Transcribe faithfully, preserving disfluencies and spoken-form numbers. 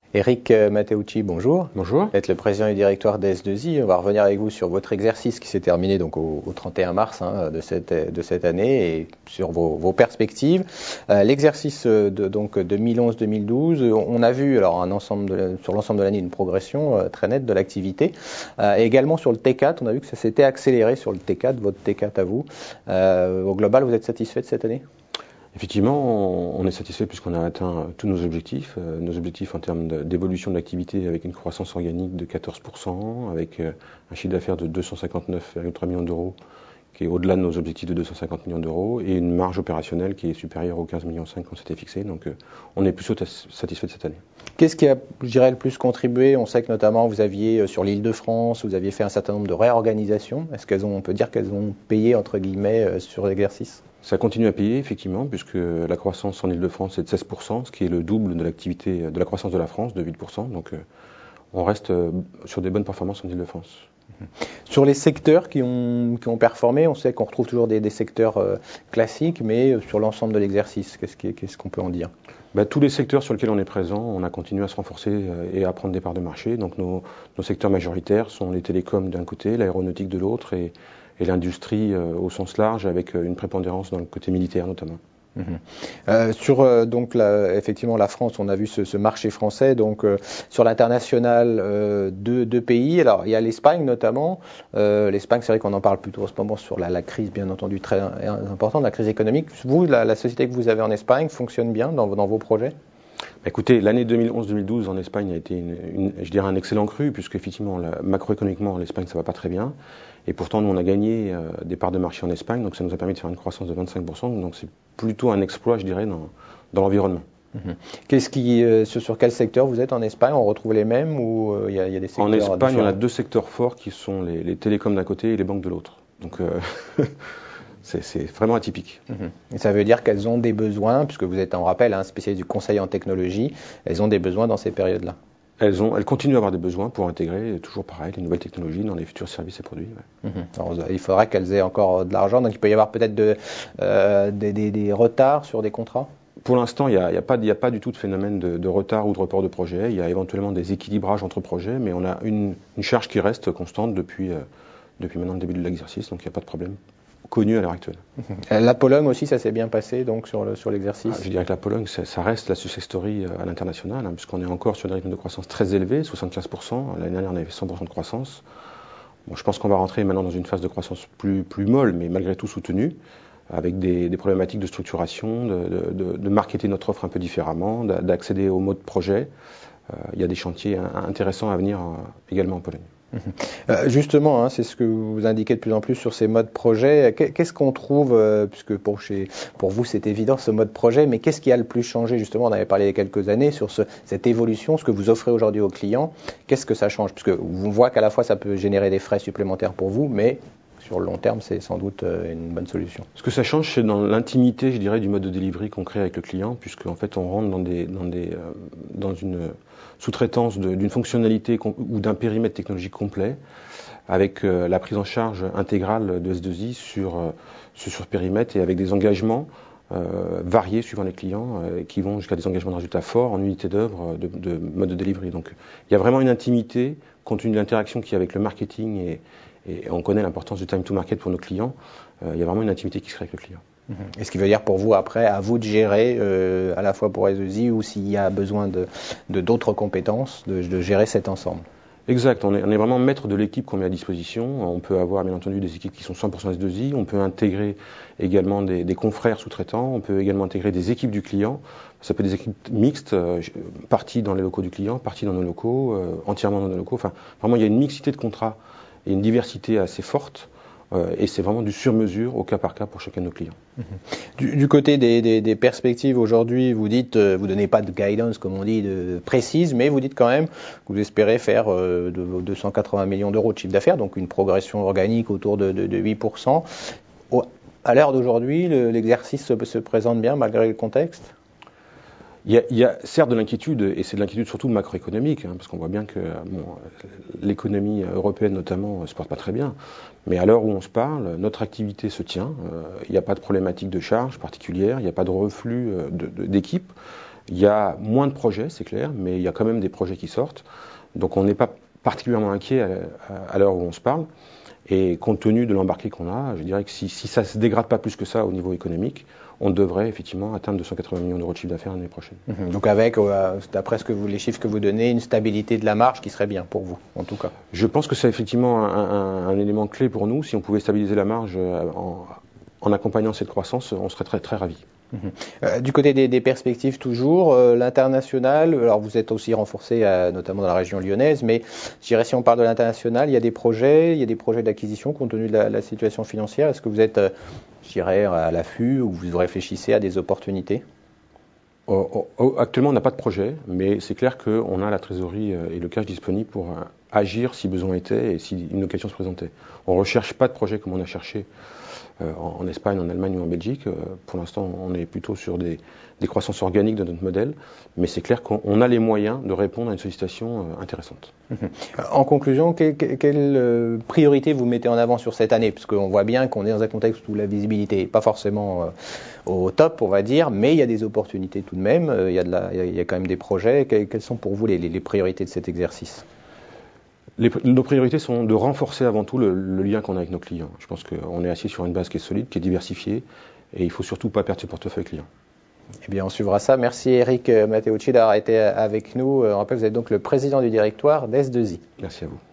Eric euh, Matteucci, bonjour. Bonjour. Vous êtes le président du directoire d'S deux I. On va revenir avec vous sur votre exercice qui s'est terminé donc au, au trente et un mars hein, de, cette, de cette année et sur vos, vos perspectives. Euh, l'exercice de donc deux mille onze deux mille douze, on a vu alors un ensemble de, sur l'ensemble de l'année une progression euh, très nette de l'activité. Euh, et également sur le T quatre, on a vu que ça s'était accéléré sur le T quatre, votre T quatre à vous. Euh, au global, vous êtes satisfait de cette année ? Effectivement, on est satisfait puisqu'on a atteint tous nos objectifs. Euh, nos objectifs en termes d'évolution de l'activité avec une croissance organique de quatorze pour cent, avec euh, un chiffre d'affaires de deux cent cinquante-neuf virgule trois millions d'euros, qui est au-delà de nos objectifs de deux cent cinquante millions d'euros, et une marge opérationnelle qui est supérieure aux quinze virgule cinq millions qu'on s'était fixé. Donc euh, on est plutôt satisfait de cette année. Qu'est-ce qui a, je dirais, le plus contribué ? On sait que notamment vous aviez sur l'Île-de-France, vous aviez fait un certain nombre de réorganisations. Est-ce qu'elles ont, on peut dire qu'elles ont payé entre guillemets sur l'exercice ? Ça continue à payer, effectivement, puisque la croissance en Île-de-France est de seize pour cent, ce qui est le double de l'activité, de la croissance de la France, de huit pour cent. Donc, euh, on reste euh, sur des bonnes performances en Île-de-France. Sur les secteurs qui ont, qui ont performé, on sait qu'on retrouve toujours des, des secteurs euh, classiques, mais sur l'ensemble de l'exercice, qu'est-ce, qui, qu'est-ce qu'on peut en dire ? Bah, tous les secteurs sur lesquels on est présent, on a continué à se renforcer euh, et à prendre des parts de marché. Donc, nos, nos secteurs majoritaires sont les télécoms d'un côté, l'aéronautique de l'autre, et et l'industrie euh, au sens large, avec euh, une prépondérance dans le côté militaire notamment. Mmh. Euh, sur euh, donc la, effectivement la France, on a vu ce, ce marché français. Donc euh, sur l'international, euh, deux, deux pays. Alors il y a l'Espagne notamment. Euh, L'Espagne, c'est vrai qu'on en parle plutôt en ce moment sur la, la crise, bien entendu très importante, la crise économique. Vous, la, la société que vous avez en Espagne fonctionne bien dans, dans vos projets ? Écoutez, l'année deux mille onze deux mille douze en Espagne a été, une, une, je dirais, un excellent cru, puisque effectivement, la, macroéconomiquement, l'Espagne, ça va pas très bien. Et pourtant, nous, on a gagné euh, des parts de marché en Espagne, donc ça nous a permis de faire une croissance de vingt-cinq pour cent. Donc c'est plutôt un exploit, je dirais, dans, dans l'environnement. Mmh. Qu'est-ce qui, euh, sur quel secteur vous êtes en Espagne ? On retrouve les mêmes ou il euh, y, y a des secteurs En Espagne, différents ? on a deux secteurs forts qui sont les, les télécoms d'un côté et les banques de l'autre. Donc euh, c'est vraiment atypique. Mmh. Et ça veut dire qu'elles ont des besoins, puisque vous êtes, on rappelle, un hein, spécialiste du conseil en technologie, elles ont des besoins dans ces périodes-là. Elles, ont, elles continuent à avoir des besoins pour intégrer, toujours pareil, les nouvelles technologies dans les futurs services et produits. Ouais. Mmh. Alors, il faudra qu'elles aient encore de l'argent, donc il peut y avoir peut-être de, euh, des, des, des retards sur des contrats ? Pour l'instant, il n'y a, a, a pas du tout de phénomène de, de retard ou de report de projet. Il y a éventuellement des équilibrages entre projets, mais on a une, une charge qui reste constante depuis, euh, depuis maintenant le début de l'exercice, donc il n'y a pas de problème connu à l'heure actuelle. La Pologne aussi, ça s'est bien passé donc sur, le, sur l'exercice. Ah, je dirais que la Pologne, ça reste la success story à l'international, hein, puisqu'on est encore sur un rythme de croissance très élevé, soixante-quinze pour cent. L'année dernière, on avait cent pour cent de croissance. Bon, je pense qu'on va rentrer maintenant dans une phase de croissance plus, plus molle, mais malgré tout soutenue, avec des, des problématiques de structuration, de, de, de marketer notre offre un peu différemment, d'accéder au mode projet. Euh, il y a des chantiers intéressants à venir euh, également en Pologne. Euh, justement, hein, c'est ce que vous indiquez de plus en plus sur ces modes projet. Qu'est-ce qu'on trouve, euh, puisque pour, chez, pour vous c'est évident ce mode projet, mais qu'est-ce qui a le plus changé justement ? On avait parlé il y a quelques années sur ce, cette évolution, ce que vous offrez aujourd'hui aux clients. Qu'est-ce que ça change ? Puisque on voit qu'à la fois ça peut générer des frais supplémentaires pour vous, mais sur le long terme, c'est sans doute une bonne solution. Ce que ça change, c'est dans l'intimité, je dirais, du mode de delivery qu'on crée avec le client, puisque en fait, on rentre dans, des, dans, des, euh, dans une sous-traitance d'une fonctionnalité ou d'un périmètre technologique complet, avec euh, la prise en charge intégrale de S deux I sur, euh, sur ce périmètre et avec des engagements euh, variés suivant les clients, euh, qui vont jusqu'à des engagements de résultats forts en unité d'œuvre de, de mode de delivery. Donc, il y a vraiment une intimité, compte tenu de l'interaction qu'il y a avec le marketing et Et on connaît l'importance du time to market pour nos clients. Euh, il y a vraiment une intimité qui se crée avec le client. Et ce qui veut dire pour vous, après, à vous de gérer, euh, à la fois pour S deux I ou s'il y a besoin de d'autres compétences, de, de gérer cet ensemble. Exact. On est, on est vraiment maître de l'équipe qu'on met à disposition. On peut avoir, bien entendu, des équipes qui sont cent pour cent S deux I. On peut intégrer également des, des confrères sous-traitants. On peut également intégrer des équipes du client. Ça peut être des équipes mixtes, euh, parties dans les locaux du client, parties dans nos locaux, euh, entièrement dans nos locaux. Enfin, vraiment, il y a une mixité de contrats et une diversité assez forte, euh, et c'est vraiment du sur-mesure au cas par cas pour chacun de nos clients. Du, du côté des, des, des perspectives aujourd'hui, vous dites, euh, vous donnez pas de guidance comme on dit de précise, mais vous dites quand même que vous espérez faire euh, de deux cent quatre-vingts millions d'euros de chiffre d'affaires, donc une progression organique autour de, de, de huit pour cent. Au, à l'heure d'aujourd'hui, l'exercice se, se présente bien malgré le contexte ? Il y, a, il y a certes de l'inquiétude, et c'est de l'inquiétude surtout macroéconomique, hein, parce qu'on voit bien que bon, l'économie européenne notamment ne se porte pas très bien. Mais à l'heure où on se parle, notre activité se tient. Euh, il n'y a pas de problématique de charge particulière, il n'y a pas de reflux d'équipes. Il y a moins de projets, c'est clair, mais il y a quand même des projets qui sortent. Donc on n'est pas particulièrement inquiet à, à, à l'heure où on se parle. Et compte tenu de l'embarqué qu'on a, je dirais que si, si ça ne se dégrade pas plus que ça au niveau économique, on devrait effectivement atteindre deux cent quatre-vingts millions d'euros de chiffre d'affaires l'année prochaine. Mmh. Donc avec, euh, d'après ce que vous, les chiffres que vous donnez, une stabilité de la marge qui serait bien pour vous, en tout cas. Je pense que c'est effectivement un, un, un élément clé pour nous. Si on pouvait stabiliser la marge en, en accompagnant cette croissance, on serait très, très ravis. Mmh. Euh, du côté des, des perspectives toujours, euh, l'international, alors vous êtes aussi renforcé euh, notamment dans la région lyonnaise, mais je dirais si on parle de l'international, il y a des projets, il y a des projets d'acquisition compte tenu de la, la situation financière. Est-ce que vous êtes, euh, je dirais, à l'affût ou vous réfléchissez à des opportunités? oh, oh, Actuellement, on n'a pas de projet, mais c'est clair qu'on a la trésorerie et le cash disponible pour euh, agir si besoin était et si une occasion se présentait. On ne recherche pas de projet comme on a cherché Euh, en, en Espagne, en Allemagne ou en Belgique. Euh, pour l'instant, on est plutôt sur des, des croissances organiques de notre modèle, mais c'est clair qu'on a les moyens de répondre à une sollicitation euh, intéressante. Mmh. En conclusion, que, que, quelle euh, priorité vous mettez en avant sur cette année? Parce qu'on voit bien qu'on est dans un contexte où la visibilité n'est pas forcément euh, au top, on va dire, mais il y a des opportunités tout de même, euh, il, y a de la, il, y a, il y a quand même des projets. Que, quelles sont pour vous les, les, les priorités de cet exercice? Les, nos priorités sont de renforcer avant tout le, le lien qu'on a avec nos clients. Je pense qu'on est assis sur une base qui est solide, qui est diversifiée, et il ne faut surtout pas perdre ce portefeuille client. Eh bien, on suivra ça. Merci Eric Matteucci d'avoir été avec nous. On rappelle, vous êtes donc le président du directoire d'S deux I. Merci à vous.